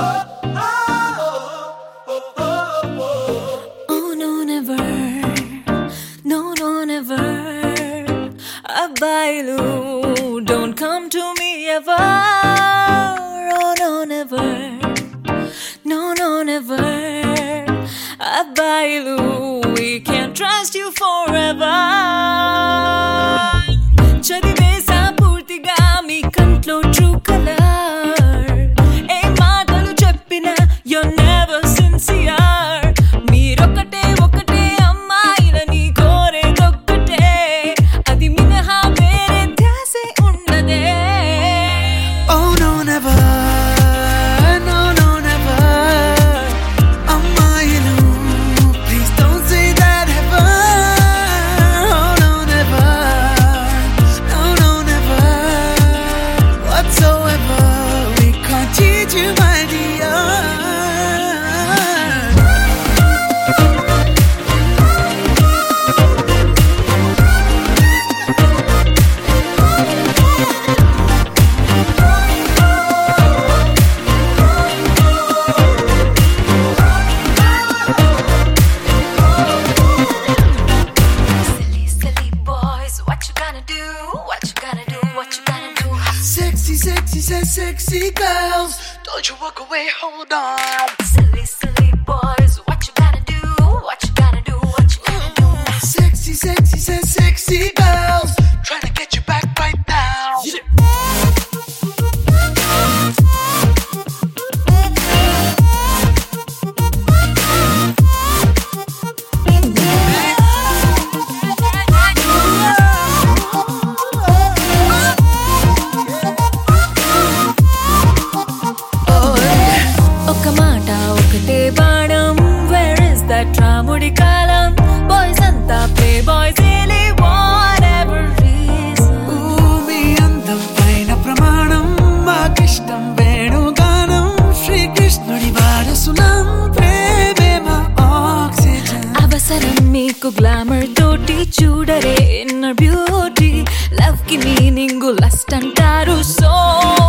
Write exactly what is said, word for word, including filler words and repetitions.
Oh no, never. No, no, never. Abailu, don't come to me ever. Oh no, never. No, no, never. Abailu, we can't trust you forever. చదివేసా పూర్తిగా మీ కంట్లో true color. ఏ మాటలు చెప్పినా you're never sincere. మీరొకటే ఒకటే అమ్మాయిలని కోరేదొక్కటే, అది మినహా వేరే ధ్యాసే ఉన్నదే. Oh no, never. No, no, never. అమ్మాయిలు, please don't say that ever. Oh no, never. No, no, never. Whatsoever, we can't cheat you, my dear. Silly, silly boys, what you gonna do? What you gonna do? What you gonna do? Sexy, sexy, says sexy girls. Don't you walk away, hold on. Silly, silly boys, what you gonna do? What you gonna do? What you gonna do? Sexy, sexy, says sexy girls. Trying to get you back right now. ఒక మాట ఒకటే బాణం, where is that రాముడి కాలం? Boys అంతా play boys, really whatever reason. Ooh, మీ అందమైన ప్రమాణం, మాకిష్టం వేణుగానం. శ్రీకృష్ణుడి వారసులం, ప్రేమే మా ఆక్సిజన్. అవసరం మీకు గ్లామర్ తోటి, చూడరే ఇన్నర్ బ్యూటీ. లవ్ కి మీనింగ్ లస్ట్ అంటారు, సో